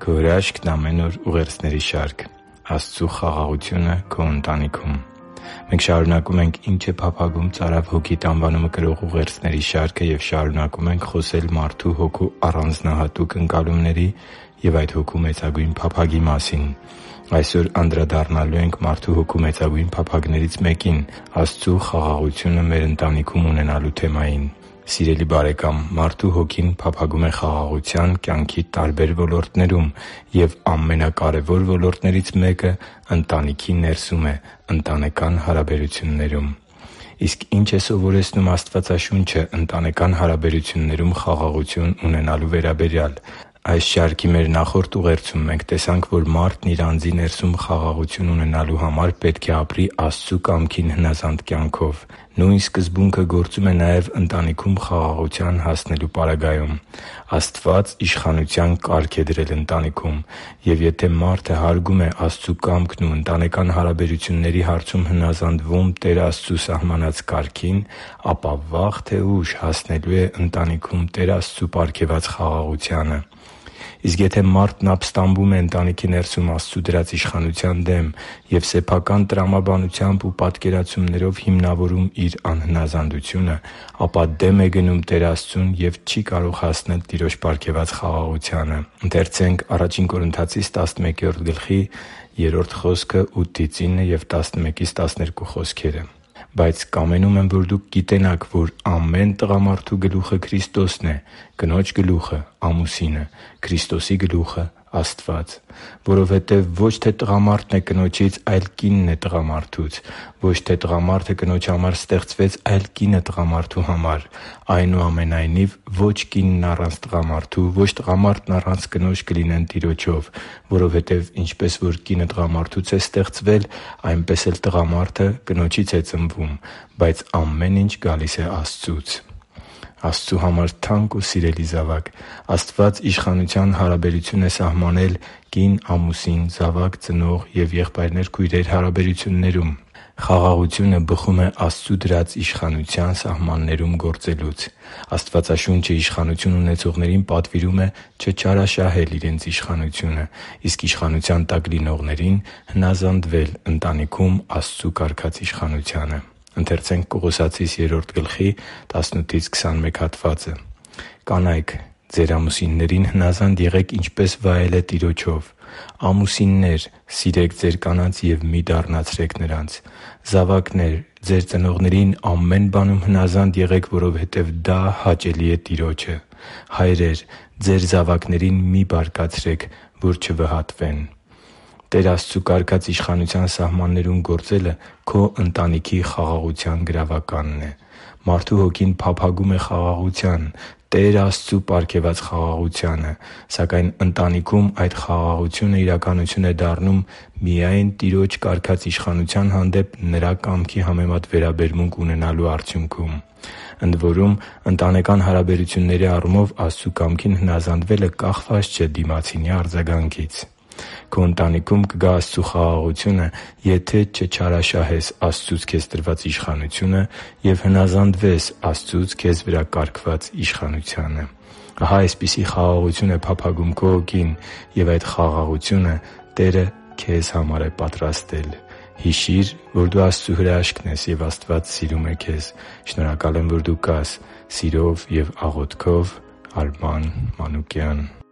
Քո հրաշքն ամեն օր ուղերձների շարք։ Աստծու խաղաղությունը քո ընտանիքում։ Մենք շարունակում ենք «Ինչ է փափագում ծարավ հոգիդ» անվանումը կրող ուղերձների շարքը և շարունակում ենք խոսել մարդու հոգու առանձնահատուկ ընկալումների և այդ հոգու մեծագույն փափագի մասին։ Այսօր անդրադառնալու ենք մարդու հոգու մեծագույն փափագներից մեկին՝ Աստծու խաղաղությունը մեր ընտանիքում ունենալու թեմային։ Սիրելի՛ բարեկամ, մարդու հոգին փափագում է խաղաղության կյանքի տարբեր ոլորտներում, և ամենակարևոր ոլորտներից մեկը ընտանիքի ներսում է՝ ընտանեկան հարաբերություններում։ Իսկ ի՞նչ է սովորեցնում Աստվածաշունչը ընտանեկան հարաբերություններում խաղաղություն ունենալու վերաբերյալ։ Այս շարքի մեր նախորդ ուղերձում մենք տեսանք, որ մարդն իր անձի ներսում խաղաղություն ունենալու համար պետք է ապրի Աստծու կամքին հնազանդ կյանքով։ Նույն սկզբունքը գործում է նաև ընտանիքում խաղաղության հասնելու պարագայում։ Աստված իշխանության կարգ է դրել ընտանիքում, և եթե մարդը հարգում է Աստծու կամքն ու ընտանեկան հարաբերությունների հարցում հնազանդվում Տեր Աստծու սահմանած կարգին, ապա վաղ թե ուշ հասնելու է ընտանիքում Տեր Աստծու պարգևած խաղաղությանը։ Իսկ եթե մարդն ապստամբում է ընտանիքի ներսում Աստծու դրած իշխանության դեմ և սեփական տրամաբանությամբ ու պատկերացումներով հիմնավորում իր անհնազանդությունը, ապա դեմ է գնում Տեր Աստծուն և չի կարող հասնել Տիրոջ պարգևած խաղաղությանը։ «Բայց կամենում եմ, որ դուք գիտենաք, որ ամեն տղամարդու գլուխը Քրիստոսն է, կնոջ գլուխը՝ ամուսինը, Քրիստոսի գլուխը՝ Աստված։ Որովհետև ոչ թե տղամարդն է կնոջից, այլ կինն է տղամարդուց. ոչ թե տղամարդը կնոջ համար ստեղծվեց, այլ կինը տղամարդու համար։ Այնուամենայնիվ, ոչ կինն առանց տղամարդու, ոչ տղամարդն առանց կնոջ կլինեն Տիրոջով։ Որովհետև ինչպես որ կինը տղամարդուց է ստեղծվել, այնպես էլ տղամարդը կնոջից է ծնվում։ Բայց ամեն ինչ գալիս է Աստծուց» (Ա Կորնթացիս 11:3-12): Աստծու համար թանկ ու սիրելի՛ զավակ, Աստված իշխանության հարաբերություն է սահմանել կին-ամուսին, զավակ-ծնող և եղբայրներ-քույրեր հարաբերություններում։ Խաղաղությունը բխում է Աստծու դրած իշխանության սահմաններում գործելուց։ Աստվածաշունչը իշխանություն ունեցողներին պատվիրում է չչարաշահել իրենց իշխանությունը, իսկ իշխանության տակ լինողներին հնազանդվել ընտանիքում Աստծու կարգած իշխանությանը։ «Կանայք, ձեր ամուսիններին հնազանդ եղեք, ինչպես վայել է Տիրոջով։ Ամուսիննե՛ր, սիրեք ձեր կանանց և մի դառնացրեք նրանց։ Զավակնե՛ր, ձեր ծնողներին ամեն բանում հնազանդ եղեք, որովհետև դա հաճելի է Տիրոջը։ Հայրեր, ձեր զավակներին մի բարկացրեք, որ չվհատվեն» (Կողոսացիս 3:18-21): Տեր Աստծու կարգած իշխանության սահմաններում գործելը քո ընտանիքի խաղաղության գրավականն է։ Մարդու հոգին փափագում է խաղաղության՝ Տեր Աստծու պարգևած խաղաղությանը։ Սակայն ընտանիքում այդ խաղաղությունը իրականություն է դառնում միայն Տիրոջ կարգած իշխանության հանդեպ Նրա կամքի համեմատ վերաբերմունք ունենալու արդյունքում։ Ընդ որում, ընտանեկան հարաբերությունների առումով Աստծու կամքին հնազանդվելը կախված չէ դիմացինի արձագանքից։ Քո ընտանիքում կգա Աստծու խաղաղությունը, եթե չչարաշահես Աստծուց քեզ տրված իշխանությունը և հնազանդվես Աստծուց քեզ վրա կարգված իշխանությանը։ Ահա այսպիսի խաղաղություն է փափագում քո հոգին, և այդ խաղաղությունը Տերը քեզ համար է պատրաստել։ Հիշի՛ր, որ դու Աստծո հրաշքն ես, և Աստված սիրում է քեզ։ Շնորհակալ եմ, որ դու կա՛ս։ Սիրով և աղոթքով, Արման Մանուկյան։